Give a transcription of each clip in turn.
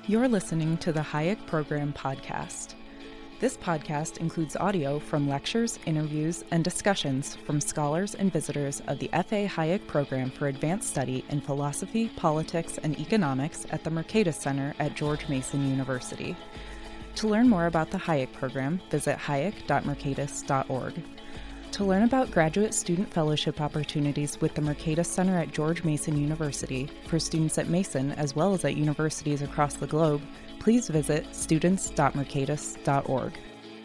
You're listening to the Hayek Program podcast. This podcast includes audio from lectures, interviews, and discussions from scholars and visitors of the F.A. Hayek Program for Advanced Study in Philosophy, Politics, and Economics at the Mercatus Center at George Mason University. To learn more about the Hayek Program, visit hayek.mercatus.org. To learn about graduate student fellowship opportunities with the Mercatus Center at George Mason University for students at Mason as well as at universities across the globe, please visit students.mercatus.org.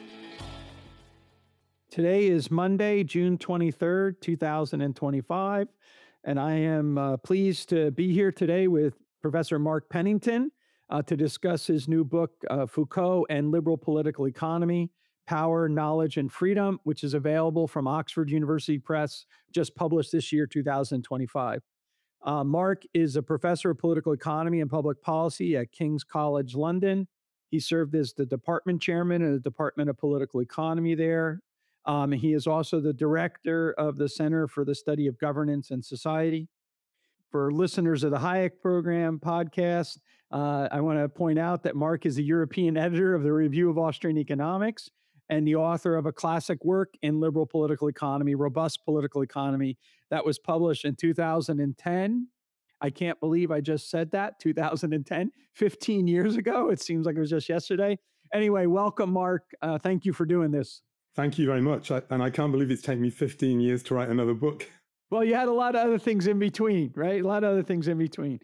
Today is Monday, June 23rd, 2025, and I am pleased to be here today with Professor Mark Pennington to discuss his new book, Foucault and Liberal Political Economy, Power, Knowledge, and Freedom, which is available from Oxford University Press, just published this year, 2025. Mark is a professor of political economy and public policy at King's College London. He served as the department chairman in the Department of Political Economy there. He is also the director of the Center for the Study of Governance and Society. For listeners of the Hayek Program podcast, I want to point out that Mark is a European editor of the Review of Austrian Economics and the author of a classic work in liberal political economy, Robust Political Economy, that was published in 2010. I can't believe I just said that, 2010, 15 years ago. It seems like it was just yesterday. Anyway, welcome, Mark. Thank you for doing this. Thank you very much. And I can't believe it's taken me 15 years to write another book. Well, you had a lot of other things in between, right? A lot of other things in between.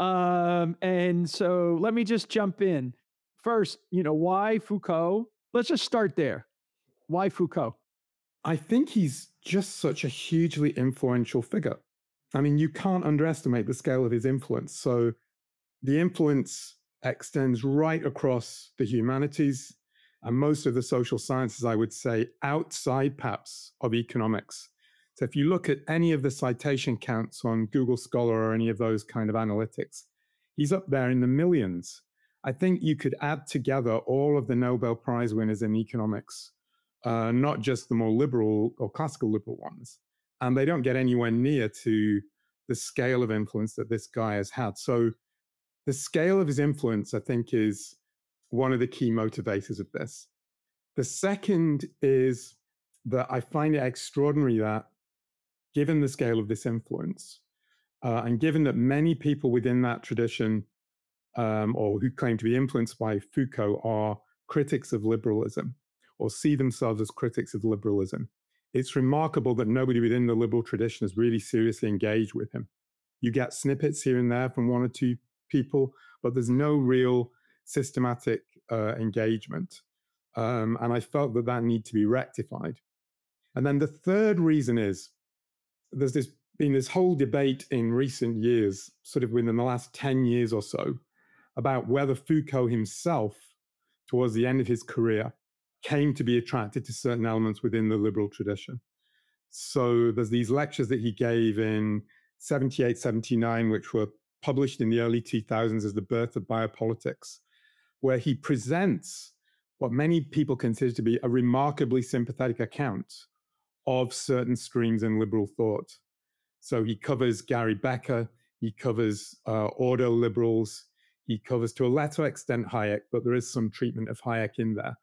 And so let me just jump in. First, why Foucault? Let's just start there. Why Foucault? I think he's just such a hugely influential figure. I mean, you can't underestimate the scale of his influence. So the influence extends right across the humanities and most of the social sciences, I would say, outside perhaps of economics. So if you look at any of the citation counts on Google Scholar or any of those kind of analytics, he's up there in the millions. I think you could add together all of the Nobel Prize winners in economics, not just the more liberal or classical liberal ones. And they don't get anywhere near to the scale of influence that this guy has had. So the scale of his influence, I think, is one of the key motivators of this. The second is that I find it extraordinary that given the scale of this influence, and given that many people within that tradition or who claim to be influenced by Foucault are critics of liberalism or see themselves as critics of liberalism, it's remarkable that nobody within the liberal tradition has really seriously engaged with him. You get snippets here and there from one or two people, but there's no real systematic engagement. And I felt that needed to be rectified. And then the third reason is there's been this whole debate in recent years, sort of within the last 10 years or so, about whether Foucault himself, towards the end of his career, came to be attracted to certain elements within the liberal tradition. So there's these lectures that he gave in 78, 79, which were published in the early 2000s as The Birth of Biopolitics, where he presents what many people consider to be a remarkably sympathetic account of certain streams in liberal thought. So he covers Gary Becker, he covers ordo liberals, he covers to a lesser extent Hayek, but there is some treatment of Hayek in there.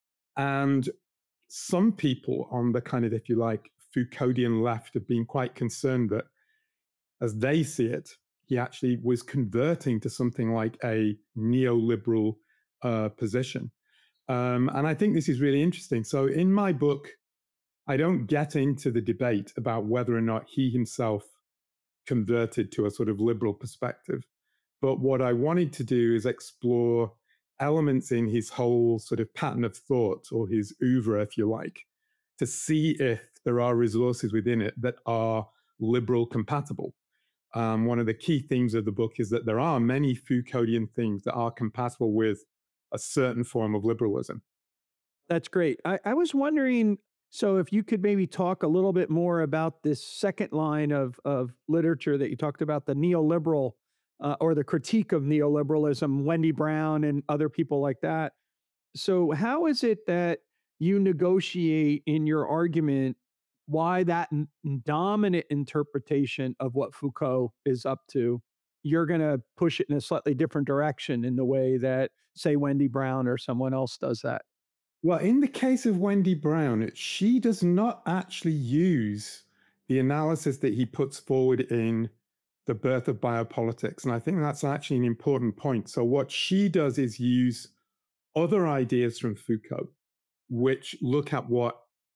And some people on the kind of, if you like, Foucauldian left have been quite concerned that, as they see it, he actually was converting to something like a neoliberal position. And I think this is really interesting. So in my book, I don't get into the debate about whether or not he himself converted to a sort of liberal perspective. But what I wanted to do is explore elements in his whole sort of pattern of thought, or his oeuvre, if you like, to see if there are resources within it that are liberal compatible. One of the key themes of the book is that there are many Foucauldian themes that are compatible with a certain form of liberalism. That's great. I was wondering, so if you could maybe talk a little bit more about this second line of literature that you talked about, the neoliberal or the critique of neoliberalism, Wendy Brown and other people like that. So how is it that you negotiate in your argument why that dominant interpretation of what Foucault is up to you're going to push it in a slightly different direction in the way that, say, Wendy Brown or someone else does that. Well, in the case of Wendy Brown, she does not actually use the analysis that he puts forward in The Birth of Biopolitics. And I think that's actually an important point. So what she does is use other ideas from Foucault, which look at what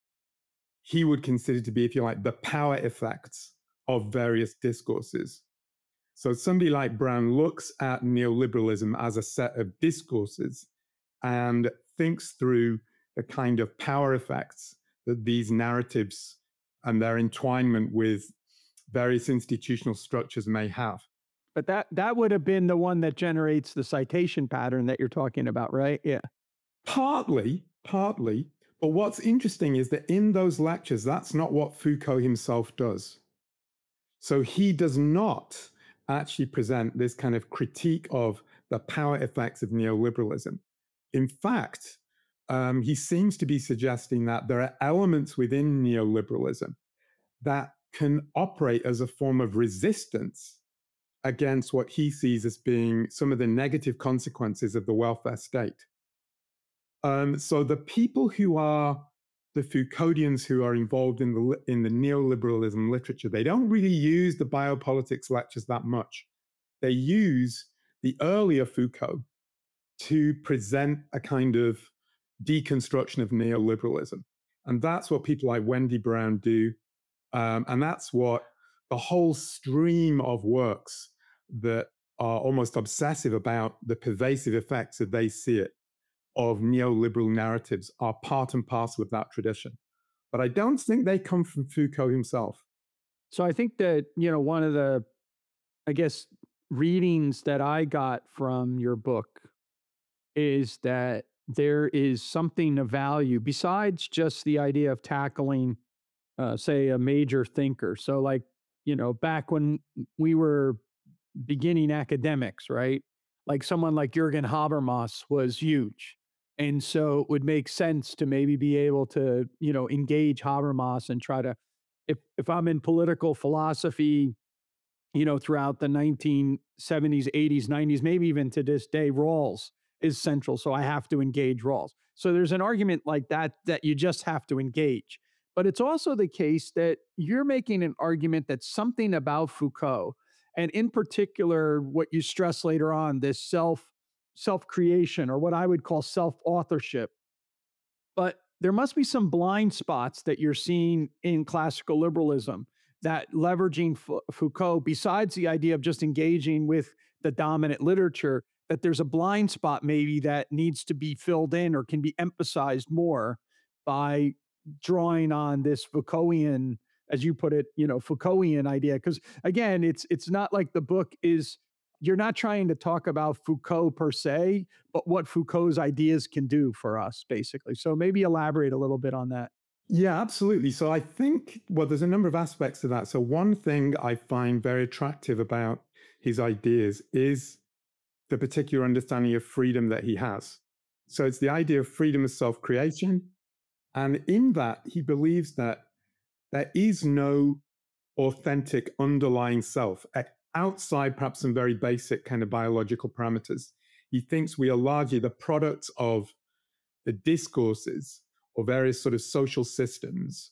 he would consider to be, if you like, the power effects of various discourses. So somebody like Brown looks at neoliberalism as a set of discourses and thinks through the kind of power effects that these narratives and their entwinement with various institutional structures may have. But that would have been the one that generates the citation pattern that you're talking about, right? Yeah. Partly. But what's interesting is that in those lectures, that's not what Foucault himself does. So he does not actually present this kind of critique of the power effects of neoliberalism. In fact, he seems to be suggesting that there are elements within neoliberalism that can operate as a form of resistance against what he sees as being some of the negative consequences of the welfare state. So the people who are the Foucauldians who are involved in the neoliberalism literature, they don't really use the biopolitics lectures that much. They use the earlier Foucault to present a kind of deconstruction of neoliberalism. And that's what people like Wendy Brown do. And that's what the whole stream of works that are almost obsessive about the pervasive effects, as they see it, of neoliberal narratives are part and parcel of that tradition. But I don't think they come from Foucault himself. So I think that, one of the, I guess, readings that I got from your book is that there is something of value besides just the idea of tackling, say, a major thinker. So like, back when we were beginning academics, right? Like someone like Jürgen Habermas was huge. And so it would make sense to maybe be able to, engage Habermas and try to, if I'm in political philosophy, throughout the 1970s, 80s, 90s, maybe even to this day, Rawls is central. So I have to engage Rawls. So there's an argument like that you just have to engage. But it's also the case that you're making an argument that something about Foucault, and in particular, what you stress later on, this self-creation, or what I would call self-authorship. But there must be some blind spots that you're seeing in classical liberalism that leveraging Foucault, besides the idea of just engaging with the dominant literature, that there's a blind spot maybe that needs to be filled in or can be emphasized more by drawing on this Foucaultian, as you put it, Foucaultian idea. Because again, it's not like the book is, you're not trying to talk about Foucault per se, but what Foucault's ideas can do for us, basically. So maybe elaborate a little bit on that. Yeah, absolutely. So I think, well, there's a number of aspects to that. So one thing I find very attractive about his ideas is the particular understanding of freedom that he has. So it's the idea of freedom of self-creation. And in that, he believes that there is no authentic underlying self outside perhaps some very basic kind of biological parameters. He thinks we are largely the product of the discourses or various sort of social systems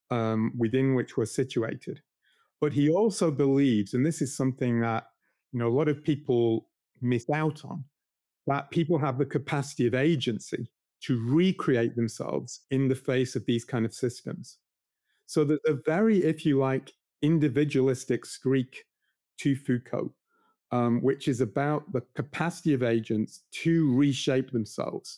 within which we're situated. But he also believes, and this is something that a lot of people miss out on, that people have the capacity of agency to recreate themselves in the face of these kind of systems. So there's a very, if you like, individualistic streak to Foucault, which is about the capacity of agents to reshape themselves.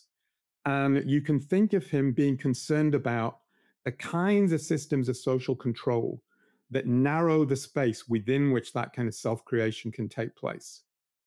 And you can think of him being concerned about the kinds of systems of social control that narrow the space within which that kind of self-creation can take place.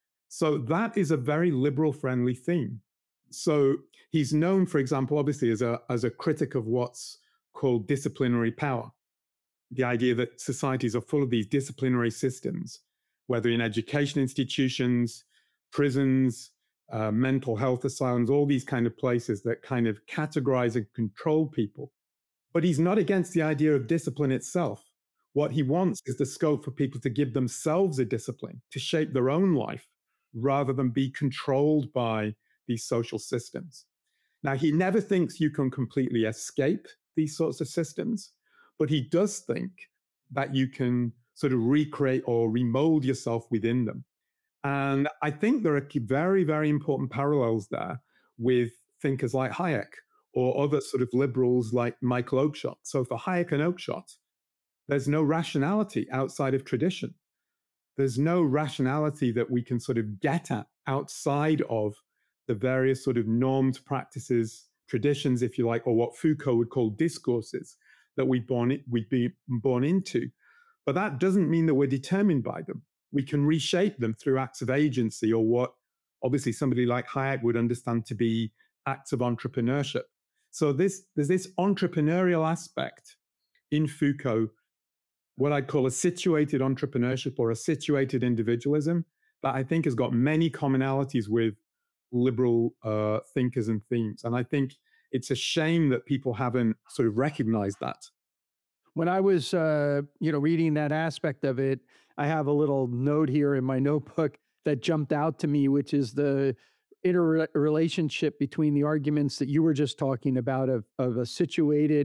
So that is a very liberal-friendly theme. So he's known, for example, obviously as a critic of what's called disciplinary power. The idea that societies are full of these disciplinary systems, whether in education institutions, prisons, mental health asylums, all these kind of places that kind of categorize and control people. But he's not against the idea of discipline itself. What he wants is the scope for people to give themselves a discipline, to shape their own life, rather than be controlled by these social systems. Now, he never thinks you can completely escape these sorts of systems, but he does think that you can sort of recreate or remold yourself within them. And I think there are very, very important parallels there with thinkers like Hayek or other sort of liberals like Michael Oakeshott. So for Hayek and Oakeshott, there's no rationality outside of tradition. There's no rationality that we can sort of get at outside of the various sort of normed practices, traditions, if you like, or what Foucault would call discourses that we'd be born into. But that doesn't mean that we're determined by them. We can reshape them through acts of agency, or what obviously somebody like Hayek would understand to be acts of entrepreneurship. So there's this entrepreneurial aspect in Foucault, what I'd call a situated entrepreneurship or a situated individualism, that I think has got many commonalities with liberal thinkers and themes. And I think it's a shame that people haven't sort of recognized that. When I was, reading that aspect of it, I have a little note here in my notebook that jumped out to me, which is the interrelationship between the arguments that you were just talking about of a situated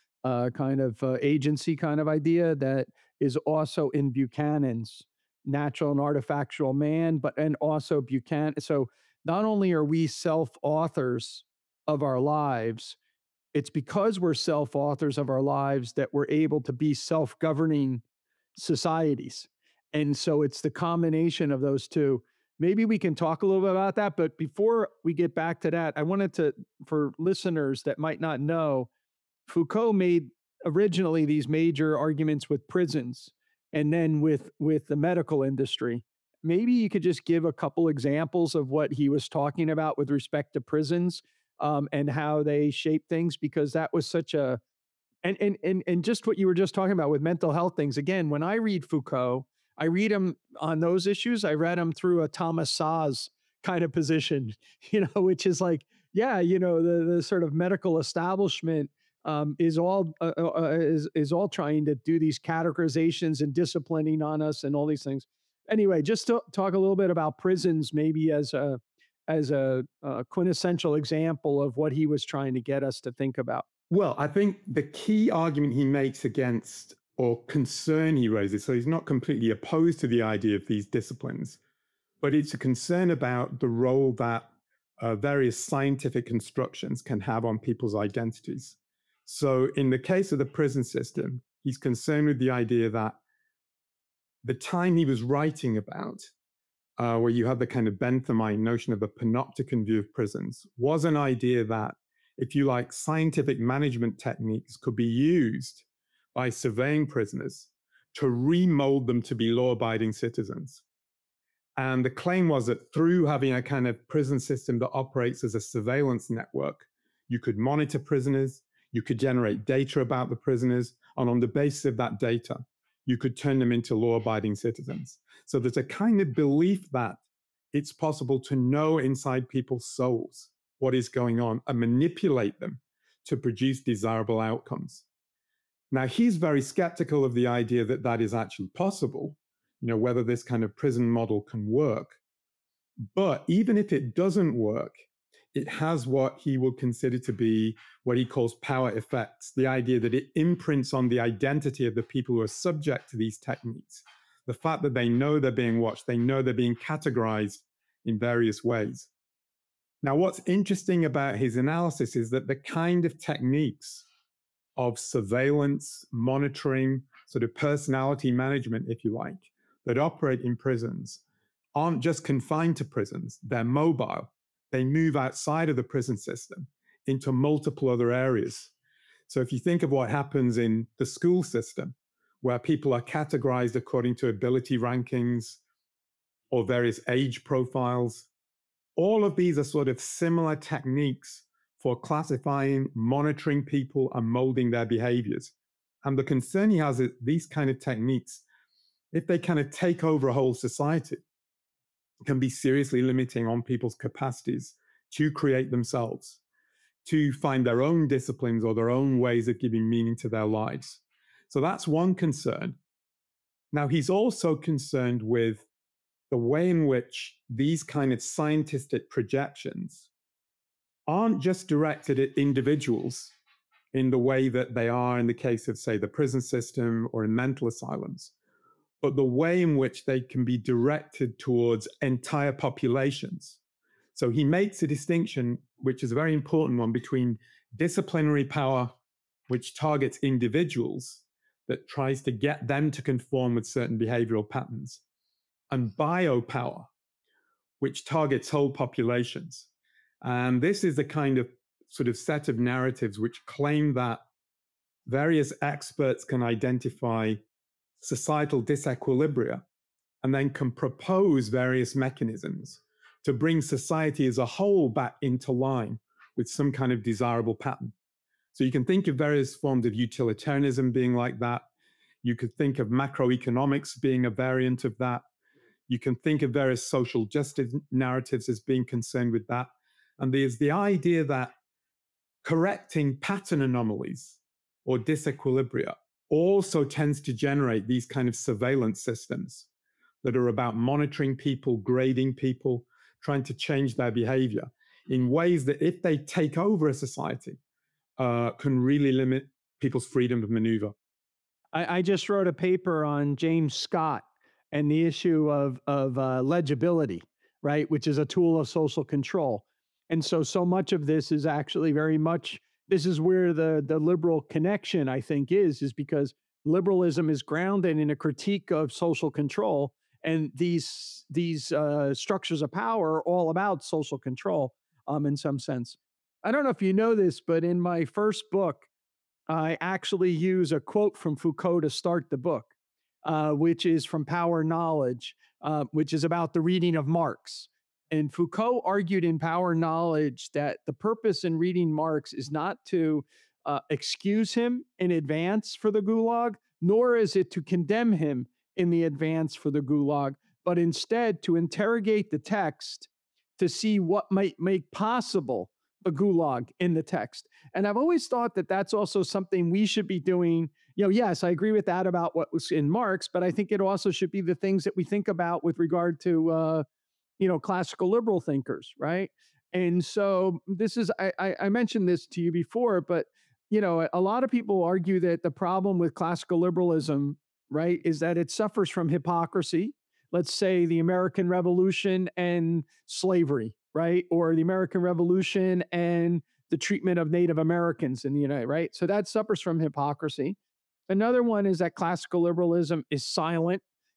kind of agency kind of idea that is also in Buchanan's Natural and Artifactual Man, and also Buchanan. So not only are we self-authors of our lives, it's because we're self-authors of our lives that we're able to be self-governing societies. And so it's the combination of those two. Maybe we can talk a little bit about that, but before we get back to that, I wanted to, for listeners that might not know, Foucault made originally these major arguments with prisons and then with the medical industry. Maybe you could just give a couple examples of what he was talking about with respect to prisons, and how they shape things, because that was such a, and just what you were just talking about with mental health things. Again, when I read Foucault, I read him on those issues. I read him through a Thomas Szasz kind of position, which is like, yeah, the sort of medical establishment is all trying to do these categorizations and disciplining on us and all these things. Anyway, just to talk a little bit about prisons, maybe as a quintessential example of what he was trying to get us to think about. Well, I think the key argument he makes against, or concern he raises, so he's not completely opposed to the idea of these disciplines, but it's a concern about the role that various scientific constructions can have on people's identities. So in the case of the prison system, he's concerned with the idea that the time he was writing about, where you have the kind of Benthamite notion of a panopticon view of prisons, was an idea that, if you like, scientific management techniques could be used by surveying prisoners to remold them to be law-abiding citizens. And the claim was that through having a kind of prison system that operates as a surveillance network, you could monitor prisoners, you could generate data about the prisoners, and on the basis of that data, you could turn them into law-abiding citizens. So there's a kind of belief that it's possible to know inside people's souls what is going on and manipulate them to produce desirable outcomes. Now, he's very skeptical of the idea that that is actually possible, whether this kind of prison model can work. But even if it doesn't work, it has what he will consider to be what he calls power effects, the idea that it imprints on the identity of the people who are subject to these techniques. The fact that they know they're being watched, they know they're being categorized in various ways. Now, what's interesting about his analysis is that the kind of techniques of surveillance, monitoring, sort of personality management, if you like, that operate in prisons aren't just confined to prisons. They're mobile. They move outside of the prison system into multiple other areas. So if you think of what happens in the school system, where people are categorized according to ability rankings or various age profiles, all of these are sort of similar techniques for classifying, monitoring people, and molding their behaviors. And the concern he has is these kind of techniques, if they kind of take over a whole society, can be seriously limiting on people's capacities to create themselves, to find their own disciplines or their own ways of giving meaning to their lives. So that's one concern. Now, he's also concerned with the way in which these kind of scientific projections aren't just directed at individuals in the way that they are in the case of, say, the prison system or in mental asylums, but the way in which they can be directed towards entire populations. So he makes a distinction, which is a very important one, between disciplinary power, which targets individuals, that tries to get them to conform with certain behavioral patterns, and biopower, which targets whole populations. And this is the kind of sort of set of narratives which claim that various experts can identify societal disequilibria and then can propose various mechanisms to bring society as a whole back into line with some kind of desirable pattern. So you can think of various forms of utilitarianism being like that. You could think of macroeconomics being a variant of that. You can think of various social justice narratives as being concerned with that. And there's the idea that correcting pattern anomalies or disequilibria also tends to generate these kind of surveillance systems that are about monitoring people, grading people, trying to change their behavior in ways that, if they take over a society, can really limit people's freedom of maneuver. I just wrote a paper on James Scott and the issue of legibility, right, which is a tool of social control. And so much of this is actually very much, this is where the liberal connection, I think, is because liberalism is grounded in a critique of social control. And these structures of power are all about social control in some sense. I don't know if you know this, but in my first book, I actually use a quote from Foucault to start the book, which is from Power Knowledge, which is about the reading of Marx. And Foucault argued in Power Knowledge that the purpose in reading Marx is not to excuse him in advance for the Gulag, nor is it to condemn him in the advance for the Gulag, but instead to interrogate the text to see what might make possible the Gulag in the text. And I've always thought that that's also something we should be doing. Yes, I agree with that about what was in Marx, but I think it also should be the things that we think about with regard to, classical liberal thinkers, right? And so this is, I mentioned this to you before, but, a lot of people argue that the problem with classical liberalism, right, is that it suffers from hypocrisy. Let's say the American Revolution and slavery, right? Or the American Revolution and the treatment of Native Americans in the United, right? So that suffers from hypocrisy. Another one is that classical liberalism is silent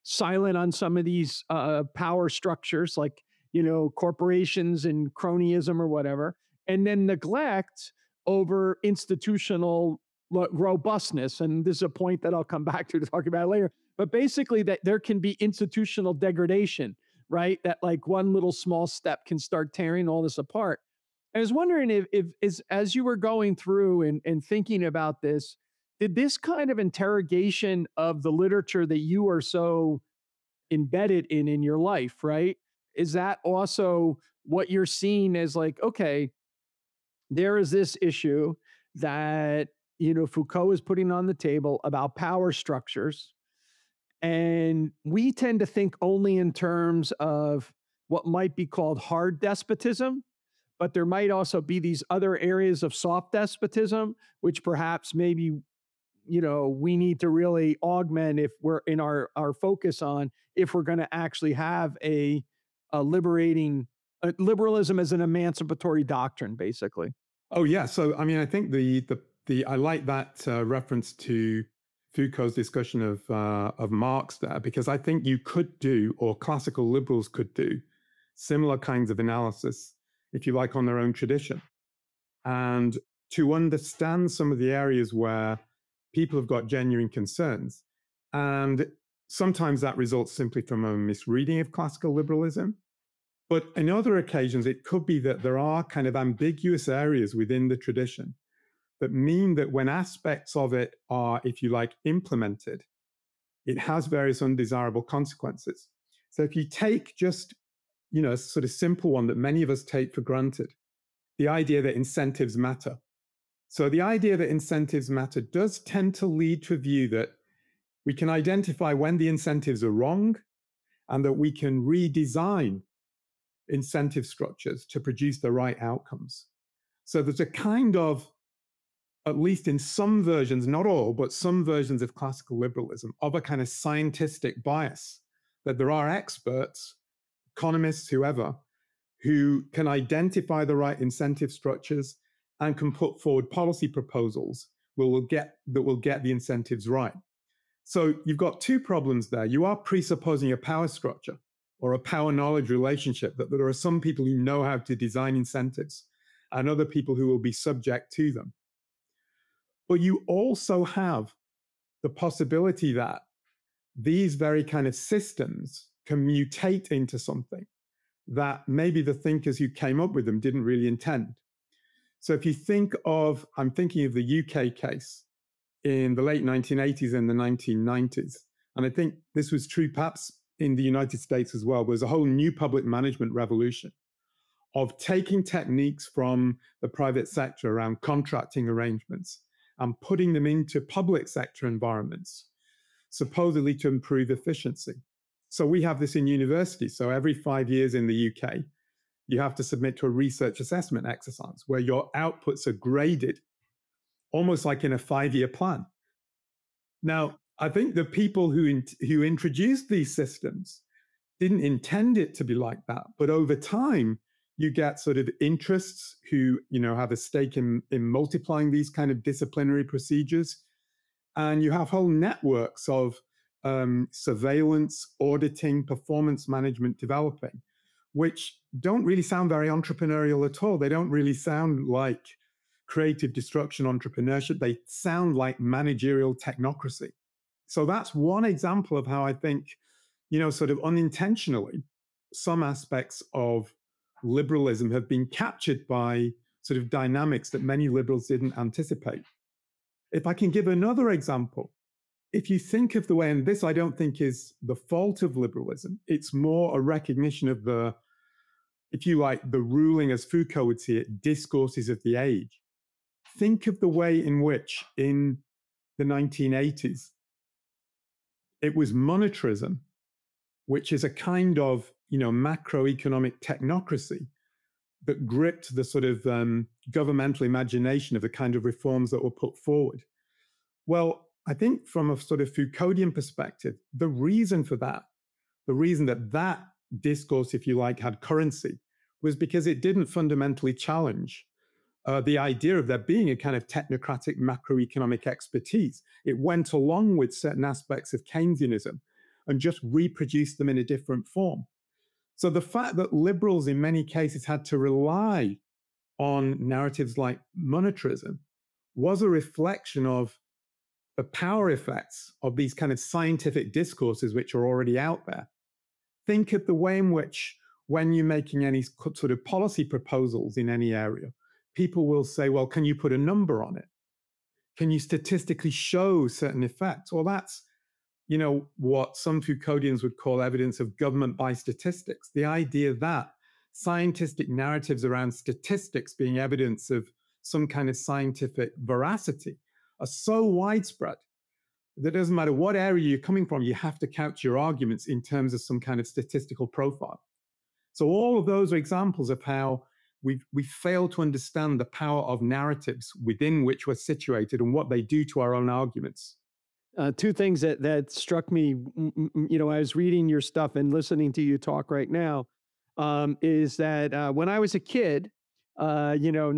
on some of these power structures like, corporations and cronyism or whatever, and then neglect over institutional robustness. And this is a point that I'll come back to talk about later. But basically that there can be institutional degradation, right? That like one little small step can start tearing all this apart. I was wondering if as you were going through and thinking about this, did this kind of interrogation of the literature that you are so embedded in your life, right? Is that also what you're seeing as like, okay, there is this issue that, Foucault is putting on the table about power structures. And we tend to think only in terms of what might be called hard despotism, but there might also be these other areas of soft despotism, which perhaps maybe, we need to really augment if we're in our focus on, if we're going to actually have a liberating liberalism as an emancipatory doctrine, basically. Oh, yeah. So, I mean, I think I like that reference to Foucault's discussion of Marx there, because I think you could do, or classical liberals could do, similar kinds of analysis, if you like, on their own tradition. And to understand some of the areas where people have got genuine concerns. And sometimes that results simply from a misreading of classical liberalism. But in other occasions, it could be that there are kind of ambiguous areas within the tradition that mean that when aspects of it are, if you like, implemented, it has various undesirable consequences. So if you take just, a sort of simple one that many of us take for granted, the idea that incentives matter. So the idea that incentives matter does tend to lead to a view that we can identify when the incentives are wrong and that we can redesign incentive structures to produce the right outcomes. So there's a kind of, at least in some versions, not all, but some versions of classical liberalism, of a kind of scientistic bias that there are experts, economists, whoever, who can identify the right incentive structures and can put forward policy proposals that will get the incentives right. So you've got two problems there. You are presupposing a power structure or a power-knowledge relationship, that there are some people who know how to design incentives and other people who will be subject to them. But you also have the possibility that these very kind of systems can mutate into something that maybe the thinkers who came up with them didn't really intend. So if you think of, I'm thinking of the UK case in the late 1980s and the 1990s, and I think this was true perhaps in the United States as well. There's a whole new public management revolution of taking techniques from the private sector around contracting arrangements and putting them into public sector environments, supposedly to improve efficiency. So we have this in universities. So every 5 years in the UK, you have to submit to a research assessment exercise where your outputs are graded, almost like in a 5-year plan. Now, I think the people who introduced these systems didn't intend it to be like that, but over time, you get sort of interests who, have a stake in multiplying these kind of disciplinary procedures, and you have whole networks of surveillance, auditing, performance management developing, which don't really sound very entrepreneurial at all. They don't really sound like creative destruction entrepreneurship. They sound like managerial technocracy. So that's one example of how I think, sort of unintentionally, some aspects of liberalism have been captured by sort of dynamics that many liberals didn't anticipate. If I can give another example, if you think of the way, and this I don't think is the fault of liberalism, it's more a recognition of the, if you like, the ruling, as Foucault would see it, discourses of the age. Think of the way in which in the 1980s, it was monetarism, which is a kind of, macroeconomic technocracy that gripped the sort of governmental imagination of the kind of reforms that were put forward. Well, I think from a sort of Foucauldian perspective, the reason for that, the reason that discourse, if you like, had currency, was because it didn't fundamentally challenge the idea of there being a kind of technocratic macroeconomic expertise. It went along with certain aspects of Keynesianism and just reproduced them in a different form. So the fact that liberals in many cases had to rely on narratives like monetarism was a reflection of the power effects of these kind of scientific discourses which are already out there. Think of the way in which, when you're making any sort of policy proposals in any area, people will say, well, can you put a number on it? Can you statistically show certain effects? Well, that's, what some Foucauldians would call evidence of government by statistics. The idea that scientific narratives around statistics being evidence of some kind of scientific veracity are so widespread that it doesn't matter what area you're coming from, you have to couch your arguments in terms of some kind of statistical profile. So all of those are examples of how we fail to understand the power of narratives within which we're situated and what they do to our own arguments. Two things that struck me, I was reading your stuff and listening to you talk right now, is that when I was a kid, didn't have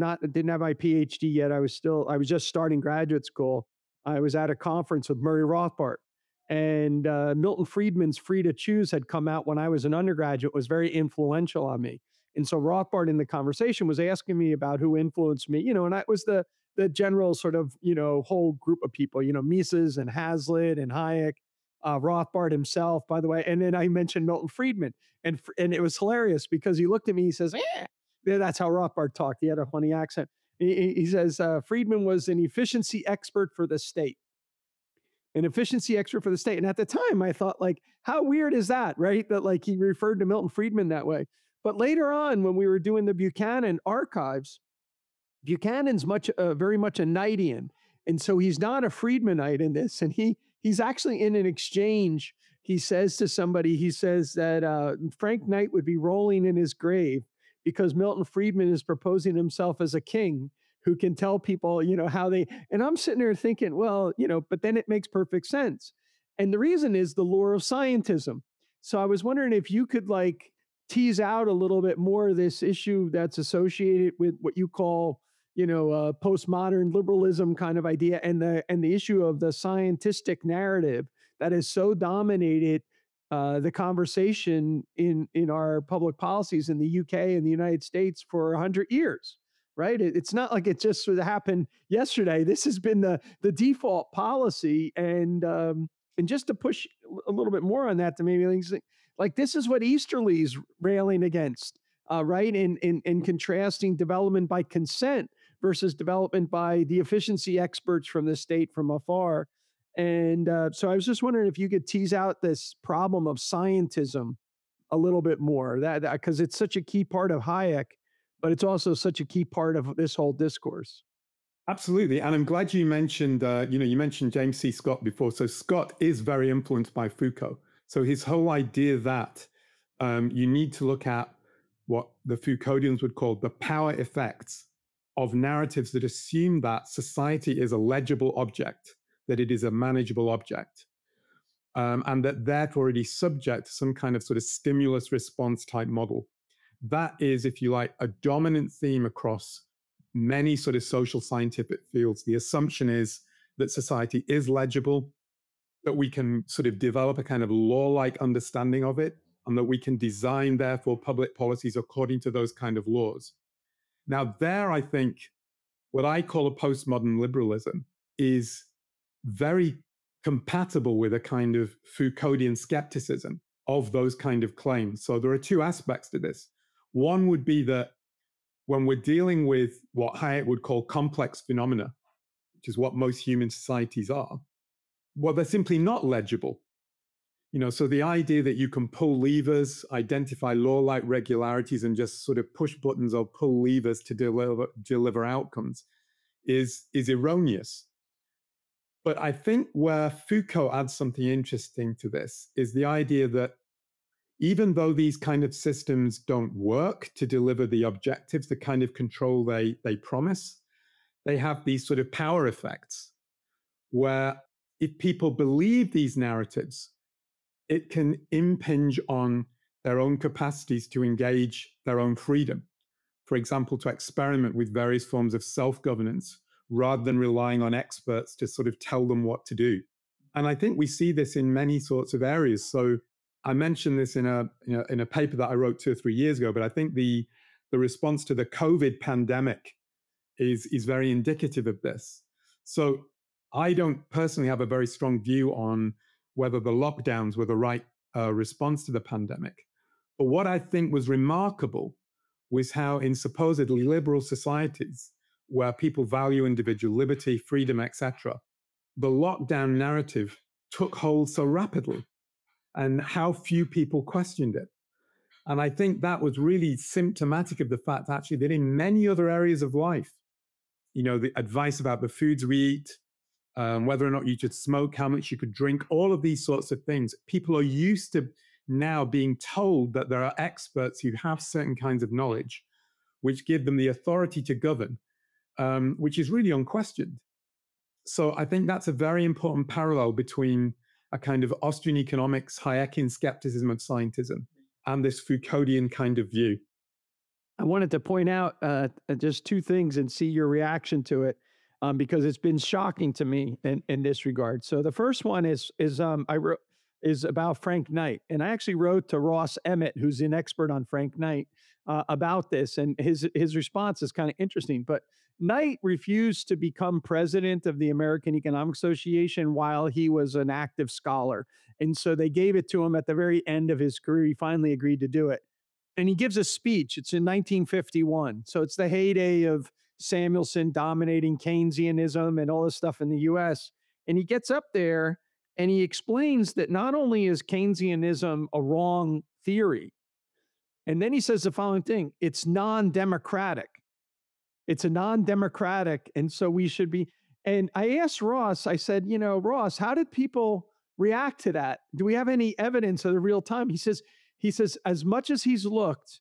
my PhD yet. I was just starting graduate school. I was at a conference with Murray Rothbard, and Milton Friedman's Free to Choose had come out when I was an undergraduate. Was very influential on me. And so Rothbard in the conversation was asking me about who influenced me, and I was the general sort of, whole group of people, Mises and Hazlitt and Hayek, Rothbard himself, by the way. And then I mentioned Milton Friedman, and it was hilarious because he looked at me, he says, yeah, that's how Rothbard talked. He had a funny accent. He says, Friedman was an efficiency expert for the state. An efficiency expert for the state. And at the time I thought, like, how weird is that, right? That like he referred to Milton Friedman that way. But later on, when we were doing the Buchanan archives, Buchanan's very much a Knightian, and so he's not a Friedmanite in this. And he's actually in an exchange. He says to somebody, he says that Frank Knight would be rolling in his grave because Milton Friedman is proposing himself as a king who can tell people, how they. And I'm sitting there thinking, well, but then it makes perfect sense. And the reason is the lure of scientism. So I was wondering if you could tease out a little bit more of this issue that's associated with what you call, postmodern liberalism kind of idea, and the issue of the scientistic narrative that has so dominated the conversation in our public policies in the UK and the United States for 100 years. Right? It's not like it just sort of happened yesterday. This has been the default policy, and just to push a little bit more on that, to maybe things like this is what Easterly's railing against, right? In contrasting development by consent versus development by the efficiency experts from the state from afar. And so I was just wondering if you could tease out this problem of scientism a little bit more, that because it's such a key part of Hayek, but it's also such a key part of this whole discourse. Absolutely. And I'm glad you mentioned, you mentioned James C. Scott before. So Scott is very influenced by Foucault. So his whole idea that you need to look at what the Foucauldians would call the power effects of narratives that assume that society is a legible object, that it is a manageable object, and that therefore it is subject to some kind of sort of stimulus response type model. That is, if you like, a dominant theme across many sort of social scientific fields. The assumption is that society is legible, that we can sort of develop a kind of law-like understanding of it, and that we can design, therefore, public policies according to those kind of laws. Now, there, I think, what I call a postmodern liberalism is very compatible with a kind of Foucauldian skepticism of those kind of claims. So there are two aspects to this. One would be that when we're dealing with what Hayek would call complex phenomena, which is what most human societies are, well, they're simply not legible. So the idea that you can pull levers, identify law-like regularities, and just sort of push buttons or pull levers to deliver outcomes is erroneous. But I think where Foucault adds something interesting to this is the idea that even though these kind of systems don't work to deliver the objectives, the kind of control they promise, they have these sort of power effects where if people believe these narratives, it can impinge on their own capacities to engage their own freedom. For example, to experiment with various forms of self-governance rather than relying on experts to sort of tell them what to do. And I think we see this in many sorts of areas. So I mentioned this in a paper that I wrote 2 or 3 years ago, but I think the response to the COVID pandemic is very indicative of this. So I don't personally have a very strong view on whether the lockdowns were the right response to the pandemic. But what I think was remarkable was how in supposedly liberal societies, where people value individual liberty, freedom, etc., the lockdown narrative took hold so rapidly, and how few people questioned it. And I think that was really symptomatic of the fact, actually, that in many other areas of life, the advice about the foods we eat, whether or not you should smoke, how much you could drink, all of these sorts of things, people are used to now being told that there are experts who have certain kinds of knowledge, which give them the authority to govern, which is really unquestioned. So I think that's a very important parallel between a kind of Austrian economics, Hayekian skepticism of scientism, and this Foucauldian kind of view. I wanted to point out just two things and see your reaction to it, because it's been shocking to me in this regard. So the first one is about Frank Knight, and I actually wrote to Ross Emmett, who's an expert on Frank Knight, about this, and his response is kind of interesting. But Knight refused to become president of the American Economic Association while he was an active scholar, and so they gave it to him at the very end of his career. He finally agreed to do it, and he gives a speech. It's in 1951, so it's the heyday of Samuelson dominating Keynesianism and all this stuff in the US. And he gets up there and he explains that not only is Keynesianism a wrong theory, and then he says the following thing: it's non-democratic. It's a non-democratic, and so we should be. And I asked Ross, I said, Ross, how did people react to that? Do we have any evidence of the real time? He says, as much as he's looked,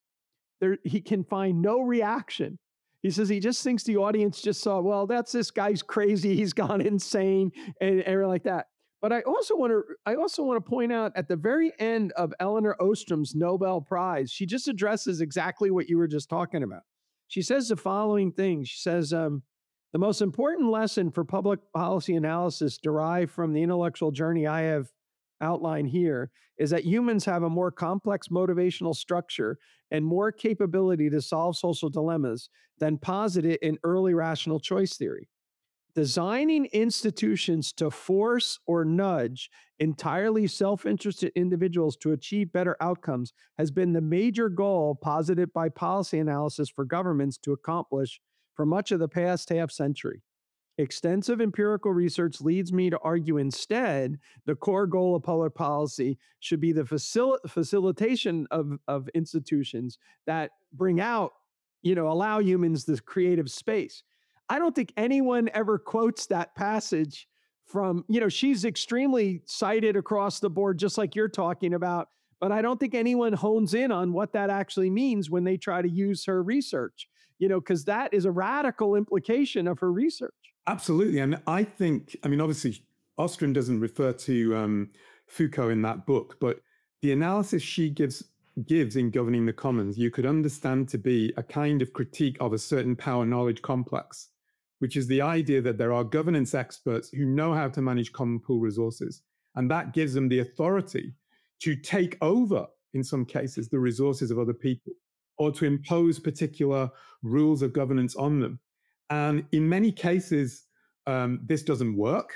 he can find no reaction. He says he just thinks the audience just saw, well, that's this guy's crazy, he's gone insane, and everything like that. But I also want to point out at the very end of Elinor Ostrom's Nobel Prize, she just addresses exactly what you were just talking about. She says the following thing. She says, the most important lesson for public policy analysis derived from the intellectual journey I have outlined here is that humans have a more complex motivational structure and more capability to solve social dilemmas than posited in early rational choice theory. Designing institutions to force or nudge entirely self-interested individuals to achieve better outcomes has been the major goal posited by policy analysis for governments to accomplish for much of the past half century. Extensive empirical research leads me to argue instead the core goal of public policy should be the facilitation of institutions that bring out, allow humans this creative space. I don't think anyone ever quotes that passage from, she's extremely cited across the board, just like you're talking about, but I don't think anyone hones in on what that actually means when they try to use her research, because that is a radical implication of her research. Absolutely. And I think, obviously, Ostrom doesn't refer to Foucault in that book, but the analysis she gives in Governing the Commons, you could understand to be a kind of critique of a certain power-knowledge complex, which is the idea that there are governance experts who know how to manage common pool resources. And that gives them the authority to take over, in some cases, the resources of other people, or to impose particular rules of governance on them. And in many cases, this doesn't work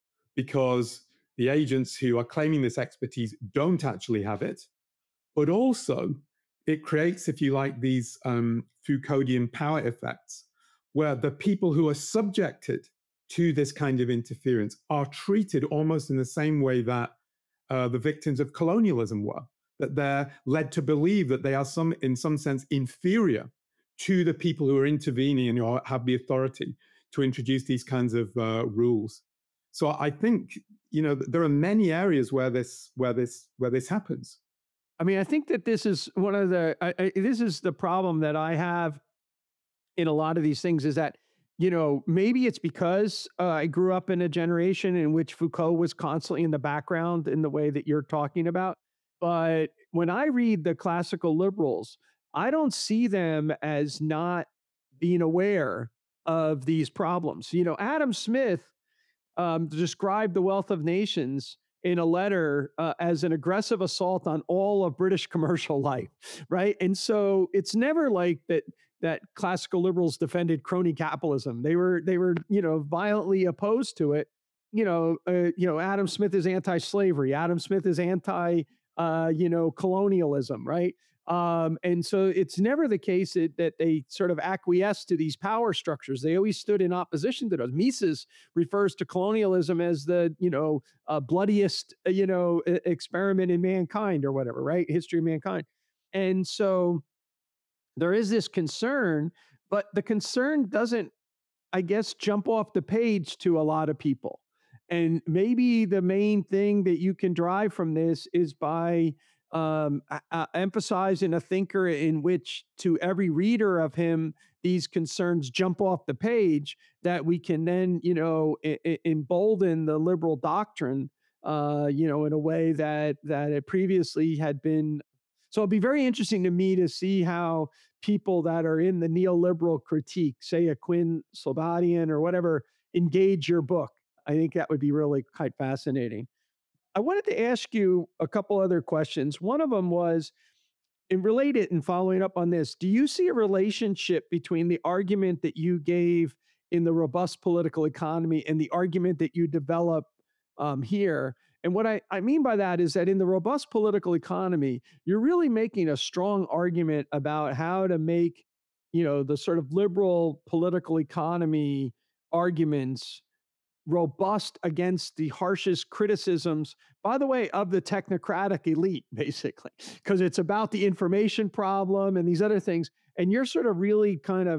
because the agents who are claiming this expertise don't actually have it. But also, it creates, if you like, these Foucauldian power effects, where the people who are subjected to this kind of interference are treated almost in the same way that the victims of colonialism were, that they're led to believe that they are in some sense inferior to the people who are intervening and who have the authority to introduce these kinds of rules. So I think, there are many areas where this happens. I think that this is one of this is the problem that I have in a lot of these things, is that, maybe it's because I grew up in a generation in which Foucault was constantly in the background in the way that you're talking about. But when I read the classical liberals, I don't see them as not being aware of these problems. Adam Smith described The Wealth of Nations in a letter as an aggressive assault on all of British commercial life, right? And so it's never like that classical liberals defended crony capitalism. They were violently opposed to it. Adam Smith is anti-slavery. Adam Smith is anti colonialism, right? And so it's never the case that they sort of acquiesce to these power structures. They always stood in opposition to those. Mises refers to colonialism as the, bloodiest, experiment in mankind or whatever, right? History of mankind. And so there is this concern, but the concern doesn't, I guess, jump off the page to a lot of people. And maybe the main thing that you can drive from this is by emphasizing a thinker in which, to every reader of him, these concerns jump off the page, that we can then, embolden the liberal doctrine, in a way that it previously had been. So it'd be very interesting to me to see how people that are in the neoliberal critique, say a Quinn Slobodian or whatever, engage your book. I think that would be really quite fascinating. I wanted to ask you a couple other questions. One of them was, and related and following up on this, do you see a relationship between the argument that you gave in The Robust Political Economy and the argument that you develop here? And what I mean by that is that in The Robust Political Economy, you're really making a strong argument about how to make, the sort of liberal political economy arguments robust against the harshest criticisms, by the way, of the technocratic elite, basically, because it's about the information problem and these other things. And you're sort of really kind of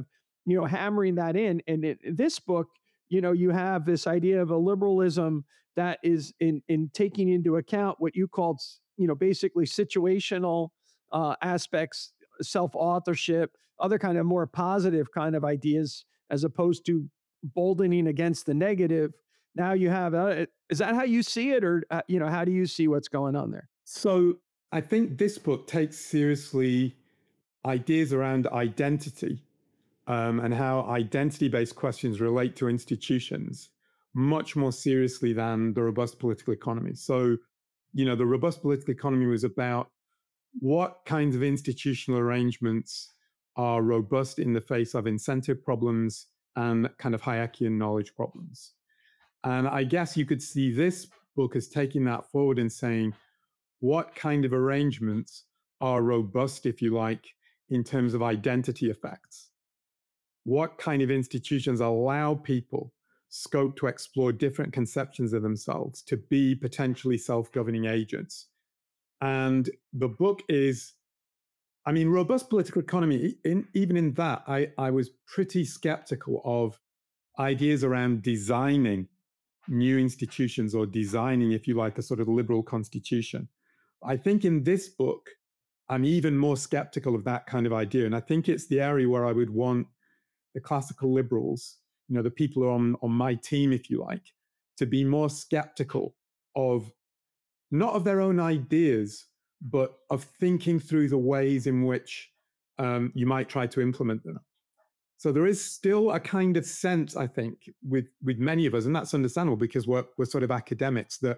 hammering that in. And in this book, you have this idea of a liberalism that is in taking into account what you called, basically situational aspects, self-authorship, other kind of more positive kind of ideas, as opposed to boldening against the negative. Now you have, is that how you see it? Or, how do you see what's going on there? So I think this book takes seriously ideas around identity and how identity-based questions relate to institutions much more seriously than the robust political economy. So, the robust political economy was about what kinds of institutional arrangements are robust in the face of incentive problems and kind of Hayekian knowledge problems. And I guess you could see this book as taking that forward and saying, what kind of arrangements are robust, if you like, in terms of identity effects? What kind of institutions allow people scope to explore different conceptions of themselves, to be potentially self-governing agents? And the book is, robust political economy, even in that, I was pretty skeptical of ideas around designing new institutions or designing, if you like, a sort of liberal constitution. I think in this book, I'm even more skeptical of that kind of idea. And I think it's the area where I would want the classical liberals, the people on my team, if you like, to be more skeptical of, not of their own ideas, but of thinking through the ways in which you might try to implement them. So there is still a kind of sense, I think, with many of us, and that's understandable because we're sort of academics, that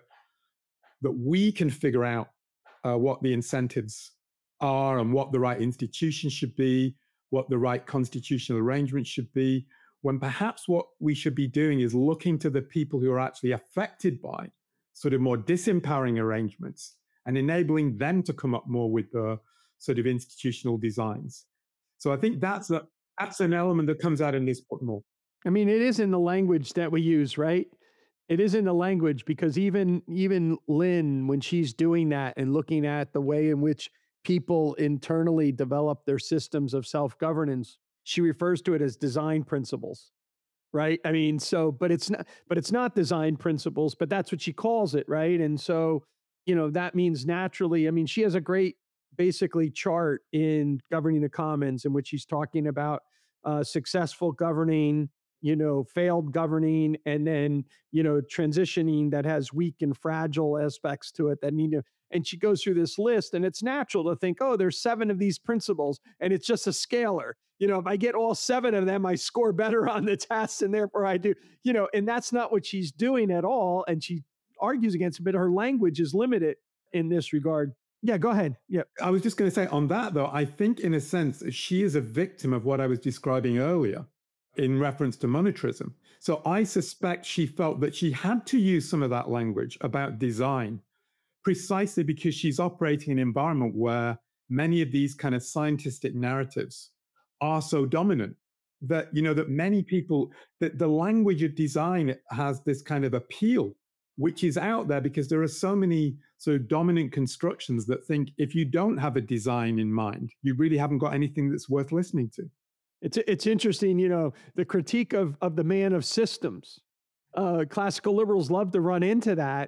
we can figure out what the incentives are and what the right institutions should be, what the right constitutional arrangements should be, when perhaps what we should be doing is looking to the people who are actually affected by sort of more disempowering arrangements and enabling them to come up more with the sort of institutional designs. So I think that's an element that comes out in this book more. It is in the language that we use, right? It is in the language, because even Lynn, when she's doing that and looking at the way in which people internally develop their systems of self-governance, she refers to it as design principles, right? But it's not design principles, but that's what she calls it, right? And so, that means naturally, she has a great basically chart in Governing the Commons in which she's talking about successful governing, failed governing, and then, transitioning that has weak and fragile aspects to it that need to, and she goes through this list, and it's natural to think, oh, there's 7 of these principles, and it's just a scalar. If I get all 7 of them, I score better on the test, and therefore I do, and that's not what she's doing at all. And she argues against it, but her language is limited in this regard. Yeah, go ahead. Yeah. I was just going to say on that, though, I think in a sense, she is a victim of what I was describing earlier in reference to monetarism. So I suspect she felt that she had to use some of that language about design precisely because she's operating in an environment where many of these kind of scientific narratives are so dominant that, that many people, that the language of design has this kind of appeal, which is out there because there are so many sort of dominant constructions that think if you don't have a design in mind, you really haven't got anything that's worth listening to. It's interesting, the critique of the man of systems. Classical liberals love to run into that,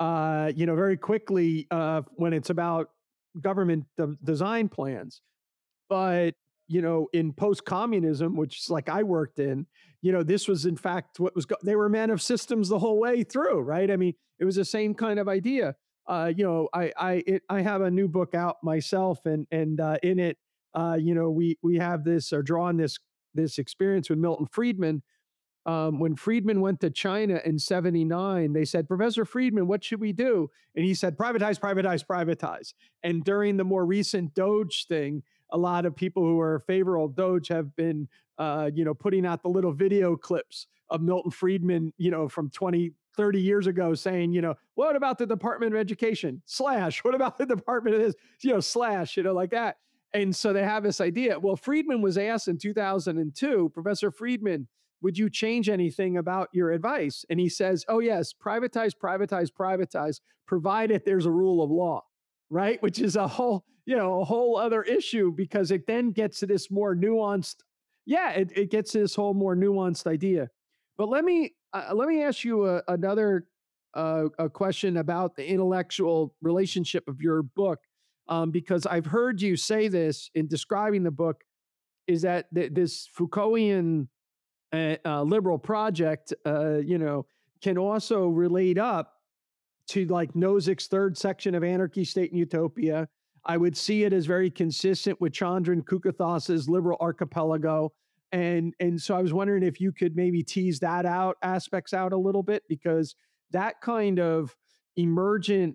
very quickly when it's about government design plans. But, in post-communism, which is like I worked in, this was in fact what was, they were men of systems the whole way through, right? It was the same kind of idea. I have a new book out myself, and in it, we have this, or drawn this experience with Milton Friedman. When Friedman went to China in 1979, they said, Professor Friedman, what should we do? And he said, privatize, privatize, privatize. And during the more recent Doge thing, a lot of people who are favorable of Doge have been, putting out the little video clips of Milton Friedman, from 20, 30 years ago saying, what about the Department of Education? Slash. What about the Department of this? Slash, like that. And so they have this idea. Well, Friedman was asked in 2002, Professor Friedman, would you change anything about your advice? And he says, oh, yes, privatize, privatize, privatize, provided there's a rule of law, right? Which is a whole other issue, because it then gets to this more nuanced Yeah, it gets this whole more nuanced idea. But let me ask you another a question about the intellectual relationship of your book, because I've heard you say this in describing the book, is that this Foucaultian liberal project, can also relate up to like Nozick's third section of Anarchy, State, and Utopia. I would see it as very consistent with Chandran Kukathas's Liberal Archipelago. And so I was wondering if you could maybe tease that out, aspects out a little bit, because that kind of emergent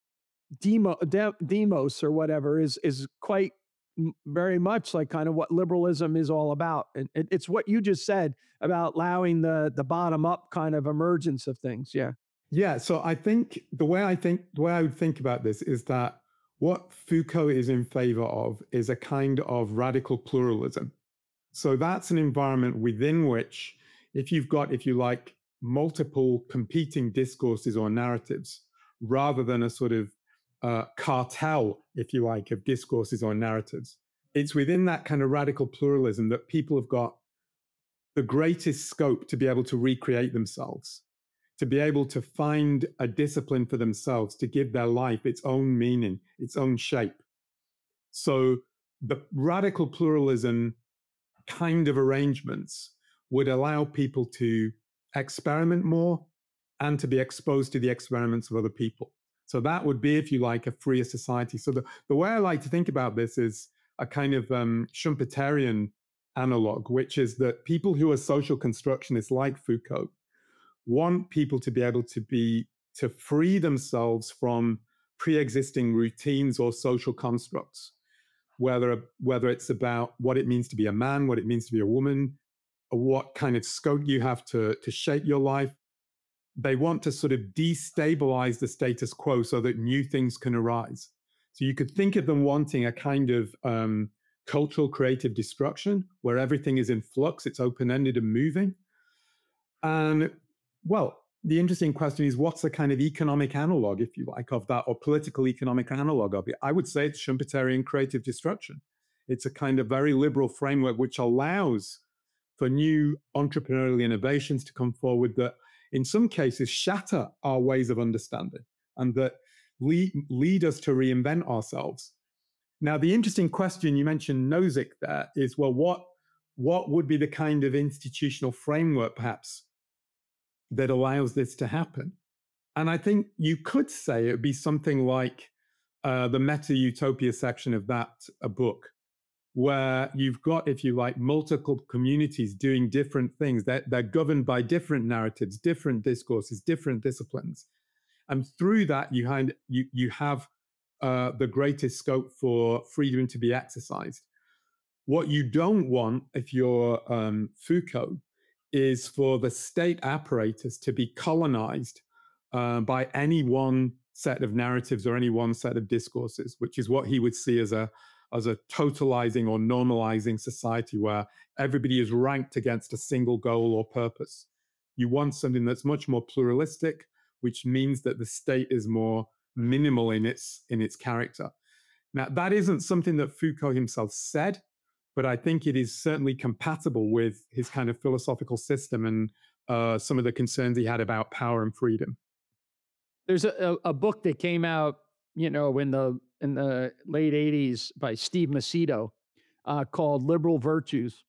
demos or whatever is quite very much like kind of what liberalism is all about. And it's what you just said about allowing the bottom up kind of emergence of things. Yeah. Yeah, so I think the way I would think about this is that what Foucault is in favor of is a kind of radical pluralism. So that's an environment within which, if you've got, if you like, multiple competing discourses or narratives, rather than a sort of cartel, if you like, of discourses or narratives, it's within that kind of radical pluralism that people have got the greatest scope to be able to recreate themselves, to be able to find a discipline for themselves, to give their life its own meaning, its own shape. So the radical pluralism kind of arrangements would allow people to experiment more and to be exposed to the experiments of other people. So that would be, if you like, a freer society. So the way I like to think about this is a kind of Schumpeterian analog, which is that people who are social constructionists like Foucault want people to be able to free themselves from pre-existing routines or social constructs, whether it's about what it means to be a man, what it means to be a woman, or what kind of scope you have to shape your life. They want to sort of destabilize the status quo so that new things can arise. So you could think of them wanting a kind of cultural creative destruction where everything is in flux, it's open-ended and moving. And well, the interesting question is, what's the kind of economic analog, if you like, of that, or political economic analog of it? I would say it's Schumpeterian creative destruction. It's a kind of very liberal framework which allows for new entrepreneurial innovations to come forward that in some cases shatter our ways of understanding and that lead us to reinvent ourselves. Now, the interesting question, you mentioned Nozick there, is, well, what would be the kind of institutional framework perhaps that allows this to happen? And I think you could say it would be something like the meta-utopia section of that book, where you've got, if you like, multiple communities doing different things. They're governed by different narratives, different discourses, different disciplines. And through that, you have the greatest scope for freedom to be exercised. What you don't want, if you're Foucault, is for the state apparatus to be colonized by any one set of narratives or any one set of discourses, which is what he would see as a totalizing or normalizing society where everybody is ranked against a single goal or purpose. You want something that's much more pluralistic, which means that the state is more minimal in its character. Now, that isn't something that Foucault himself said, but I think it is certainly compatible with his kind of philosophical system and some of the concerns he had about power and freedom. There's a book that came out, in the late 80s by Steve Macedo called Liberal Virtues.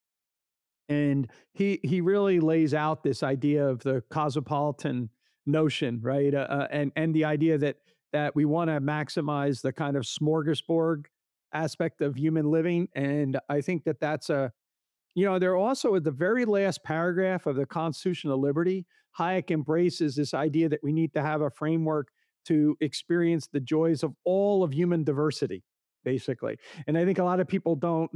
And he really lays out this idea of the cosmopolitan notion, right? And the idea that we want to maximize the kind of smorgasbord aspect of human living. And I think that's they're also at the very last paragraph of the Constitution of Liberty, Hayek embraces this idea that we need to have a framework to experience the joys of all of human diversity, basically. And I think a lot of people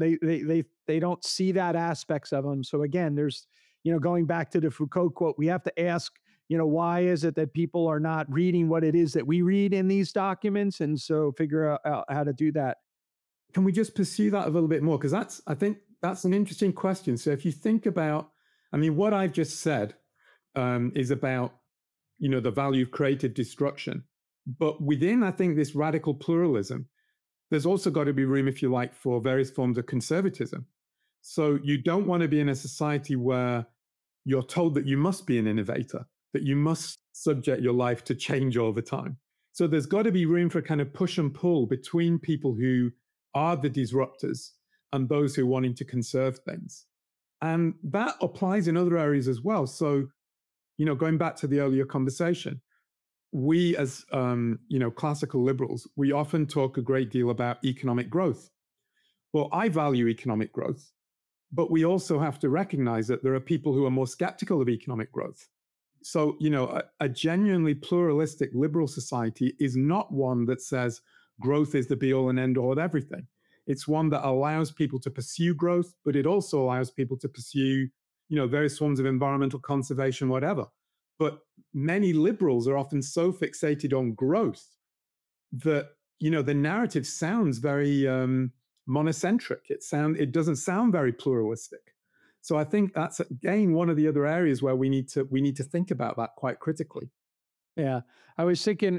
they don't see that aspects of them. So again, there's, going back to the Foucault quote, we have to ask, why is it that people are not reading what it is that we read in these documents? And so figure out how to do that. Can we just pursue that a little bit more? Because I think that's an interesting question. So if you think about, what I've just said is about, the value of creative destruction. But within, I think, this radical pluralism, there's also got to be room, if you like, for various forms of conservatism. So you don't want to be in a society where you're told that you must be an innovator, that you must subject your life to change all the time. So there's got to be room for kind of push and pull between people who are the disruptors and those who are wanting to conserve things. And that applies in other areas as well. So, going back to the earlier conversation, we as, classical liberals, we often talk a great deal about economic growth. Well, I value economic growth, but we also have to recognize that there are people who are more skeptical of economic growth. So, a genuinely pluralistic liberal society is not one that says growth is the be all and end all of everything. It's one that allows people to pursue growth, but it also allows people to pursue, various forms of environmental conservation, whatever. But many liberals are often so fixated on growth that, the narrative sounds very monocentric. It doesn't sound very pluralistic. So I think that's, again, one of the other areas where we need to think about that quite critically. Yeah. I was thinking,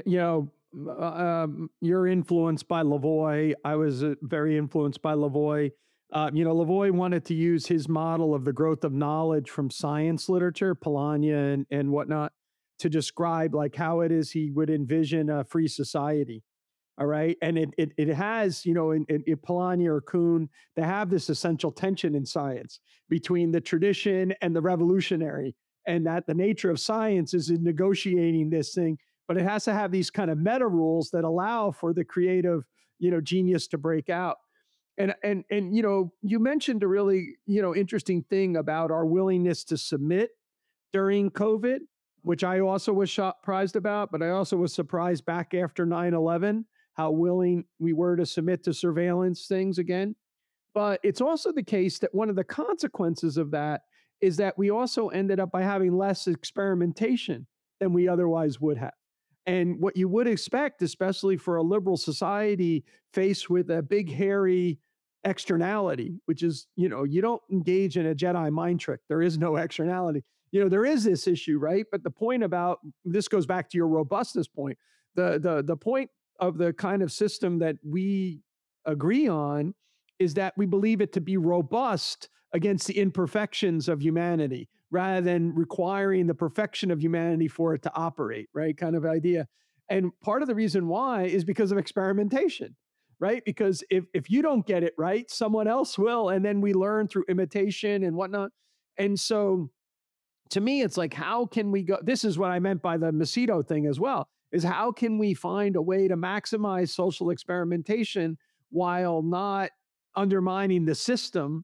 you're influenced by Lavoie. I was very influenced by Lavoie. Lavoie wanted to use his model of the growth of knowledge from science literature, Polanyi and whatnot, to describe like how it is he would envision a free society. All right. And it has, in Polanyi or Kuhn, they have this essential tension in science between the tradition and the revolutionary, and that the nature of science is in negotiating this thing, but it has to have these kind of meta rules that allow for the creative, genius to break out. And you mentioned a really, interesting thing about our willingness to submit during COVID, which I also was surprised about, but I also was surprised back after 9/11 how willing we were to submit to surveillance things again. But it's also the case that one of the consequences of that is that we also ended up by having less experimentation than we otherwise would have. And what you would expect, especially for a liberal society faced with a big, hairy externality, which is, you don't engage in a Jedi mind trick. There is no externality. There is this issue, right? But the point about this goes back to your robustness point. The point of the kind of system that we agree on is that we believe it to be robust against the imperfections of humanity rather than requiring the perfection of humanity for it to operate, right? Kind of idea. And part of the reason why is because of experimentation, right? Because if you don't get it right, someone else will. And then we learn through imitation and whatnot. And so to me, it's like, how can we go? This is what I meant by the Macedo thing as well, is how can we find a way to maximize social experimentation while not undermining the system,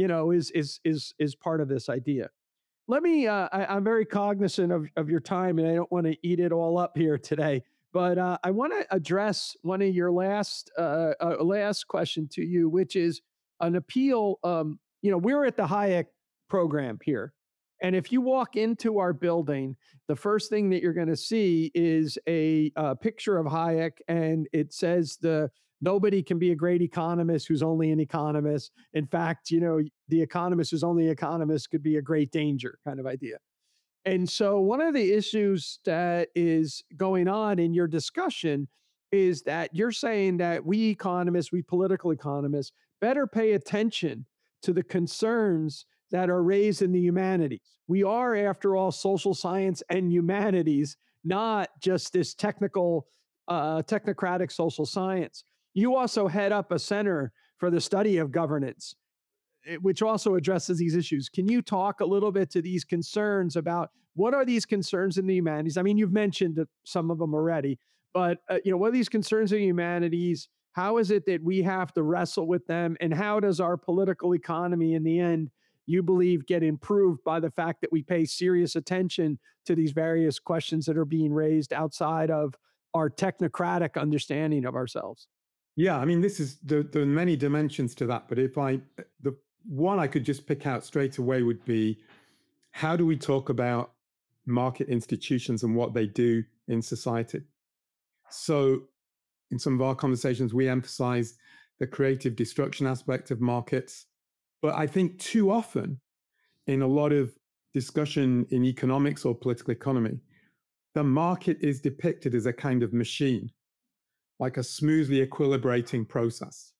is part of this idea. Let me, I'm very cognizant of your time and I don't want to eat it all up here today, but I want to address one of your last question to you, which is an appeal. We're at the Hayek program here. And if you walk into our building, the first thing that you're going to see is a picture of Hayek, and it says nobody can be a great economist who's only an economist. In fact, the economist who's only an economist could be a great danger kind of idea. And so one of the issues that is going on in your discussion is that you're saying that we economists, we political economists, better pay attention to the concerns that are raised in the humanities. We are, after all, social science and humanities, not just this technocratic social science. You also head up a center for the study of governance, which also addresses these issues. Can you talk a little bit to these concerns about what are these concerns in the humanities? I mean, you've mentioned some of them already, but what are these concerns in the humanities? How is it that we have to wrestle with them? And how does our political economy in the end, you believe, get improved by the fact that we pay serious attention to these various questions that are being raised outside of our technocratic understanding of ourselves? Yeah, I mean, there are many dimensions to that, but the one I could just pick out straight away would be, how do we talk about market institutions and what they do in society? So in some of our conversations, we emphasize the creative destruction aspect of markets. But I think too often in a lot of discussion in economics or political economy, the market is depicted as a kind of machine, like a smoothly equilibrating process.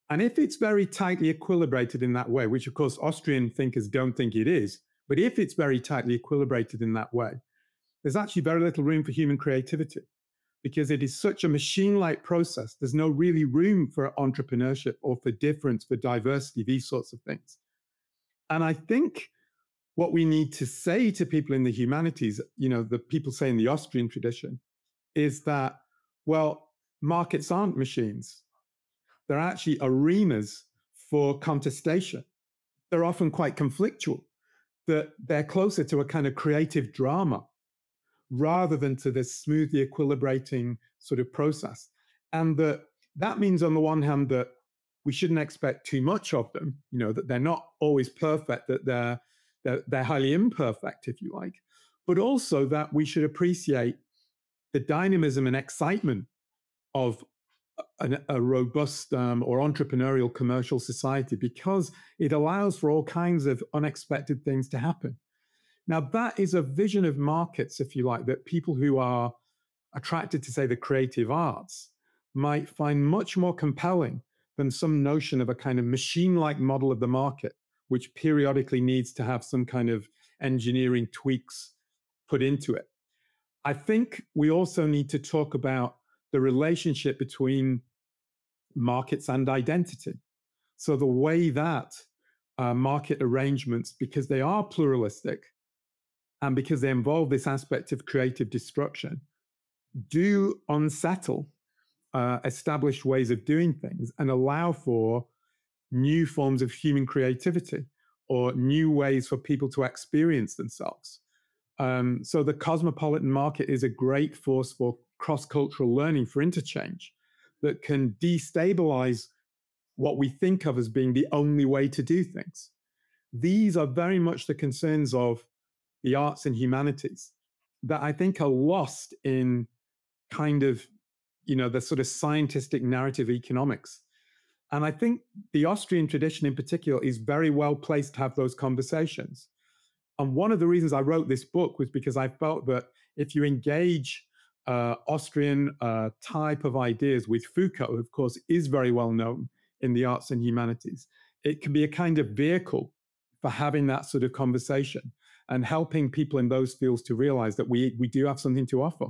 And if it's very tightly equilibrated in that way, which of course Austrian thinkers don't think it is, but if it's very tightly equilibrated in that way, there's actually very little room for human creativity because it is such a machine-like process. There's no really room for entrepreneurship or for difference, for diversity, these sorts of things. And I think what we need to say to people in the humanities, the people say in the Austrian tradition, is that, well, markets aren't machines. They're actually arenas for contestation. They're often quite conflictual, that they're closer to a kind of creative drama rather than to this smoothly equilibrating sort of process. And that means, on the one hand, that we shouldn't expect too much of them, that they're not always perfect, that they're highly imperfect, if you like, but also that we should appreciate the dynamism and excitement of a robust or entrepreneurial commercial society, because it allows for all kinds of unexpected things to happen. Now, that is a vision of markets, if you like, that people who are attracted to, say, the creative arts might find much more compelling than some notion of a kind of machine-like model of the market, which periodically needs to have some kind of engineering tweaks put into it. I think we also need to talk about the relationship between markets and identity. So the way that market arrangements, because they are pluralistic and because they involve this aspect of creative destruction, do unsettle established ways of doing things and allow for new forms of human creativity or new ways for people to experience themselves. So the cosmopolitan market is a great force for cross-cultural learning, for interchange, that can destabilize what we think of as being the only way to do things. These are very much the concerns of the arts and humanities that I think are lost in kind of, the sort of scientific narrative economics. And I think the Austrian tradition in particular is very well placed to have those conversations. And one of the reasons I wrote this book was because I felt that if you engage Austrian type of ideas with Foucault, who of course is very well known in the arts and humanities, it can be a kind of vehicle for having that sort of conversation and helping people in those fields to realize that we do have something to offer.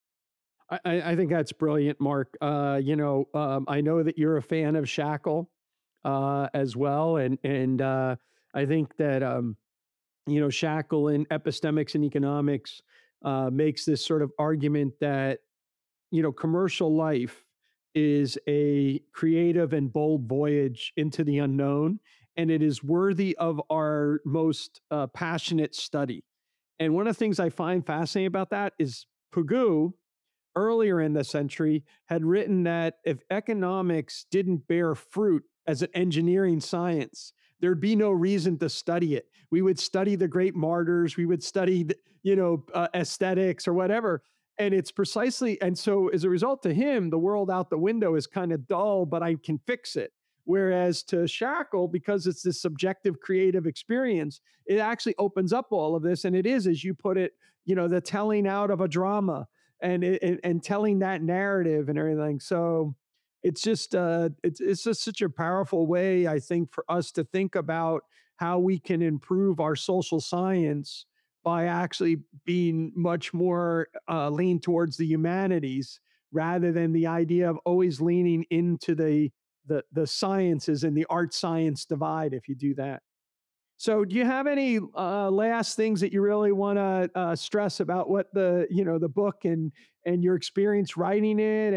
I think that's brilliant, Mark. I know that you're a fan of Shackle as well, and I think that Shackle in Epistemics and Economics makes this sort of argument that commercial life is a creative and bold voyage into the unknown, and it is worthy of our most passionate study. And one of the things I find fascinating about that is Pigou, earlier in the century, had written that if economics didn't bear fruit as an engineering science, there'd be no reason to study it. We would study the great martyrs, we would study, aesthetics or whatever. And it's precisely, and so as a result, to him, the world out the window is kind of dull, but I can fix it. Whereas to Shackle, because it's this subjective creative experience, it actually opens up all of this. And it is, as you put it, the telling out of a drama and telling that narrative and everything. So it's just it's just such a powerful way, I think, for us to think about how we can improve our social science by actually being much more lean towards the humanities rather than the idea of always leaning into the sciences and the art science divide. If you do that. So, do you have any last things that you really want to stress about what the book and your experience writing it,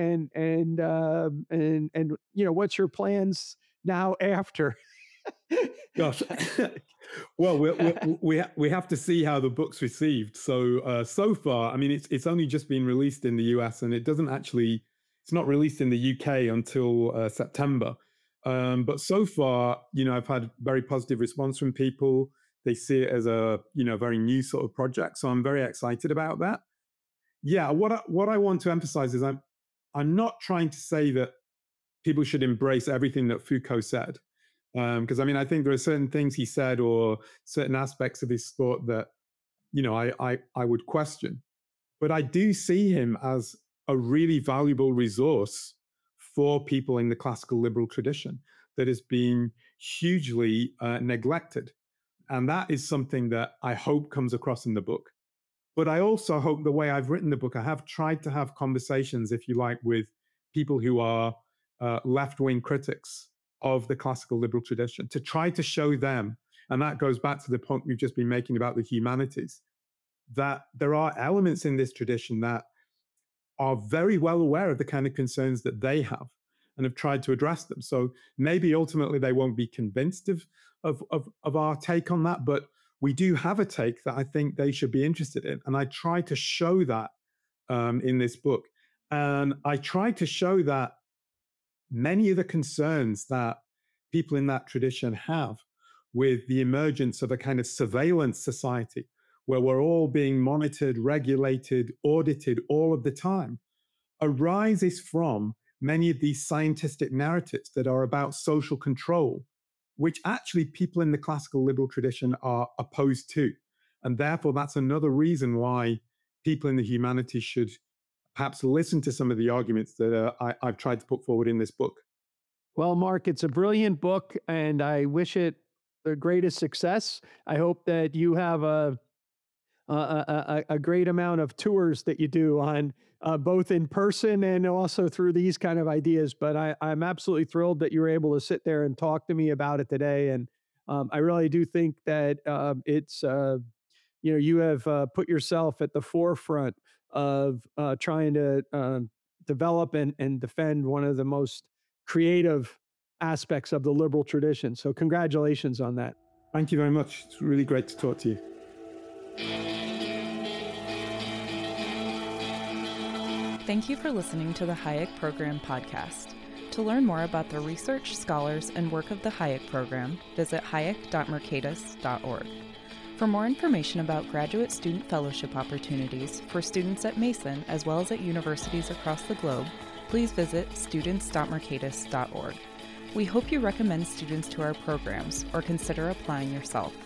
and what's your plans now after? Gosh, well, we have to see how the book's received. So far, I mean, it's only just been released in the US, and it's not released in the UK until September. But so far, I've had very positive response from people. They see it as a, very new sort of project. So I'm very excited about that. Yeah, what I want to emphasize is I'm not trying to say that people should embrace everything that Foucault said. Because I think there are certain things he said or certain aspects of his thought that, I would question. But I do see him as a really valuable resource for people in the classical liberal tradition. that has been hugely neglected. And that is something that I hope comes across in the book. But I also hope the way I've written the book, I have tried to have conversations, if you like, with people who are left-wing critics of the classical liberal tradition, to try to show them, and that goes back to the point we've just been making about the humanities, that there are elements in this tradition that are very well aware of the kind of concerns that they have and have tried to address them. So maybe ultimately they won't be convinced of our take on that, but we do have a take that I think they should be interested in. And I try to show that in this book. And I try to show that many of the concerns that people in that tradition have with the emergence of a kind of surveillance society where we're all being monitored, regulated, audited all of the time, arises from many of these scientific narratives that are about social control, which actually people in the classical liberal tradition are opposed to. And therefore, that's another reason why people in the humanities should perhaps listen to some of the arguments that I've tried to put forward in this book. Well, Mark, it's a brilliant book, and I wish it the greatest success. I hope that you have a great amount of tours that you do on both in person and also through these kind of ideas. But I'm absolutely thrilled that you were able to sit there and talk to me about it today. And I really do think that it's, you have put yourself at the forefront of trying to develop and defend one of the most creative aspects of the liberal tradition. So congratulations on that. Thank you very much. It's really great to talk to you. Thank you for listening to the Hayek Program podcast. To learn more about the research, scholars, and work of the Hayek Program, visit hayek.mercatus.org. For more information about graduate student fellowship opportunities for students at Mason as well as at universities across the globe, please visit students.mercatus.org. We hope you recommend students to our programs or consider applying yourself.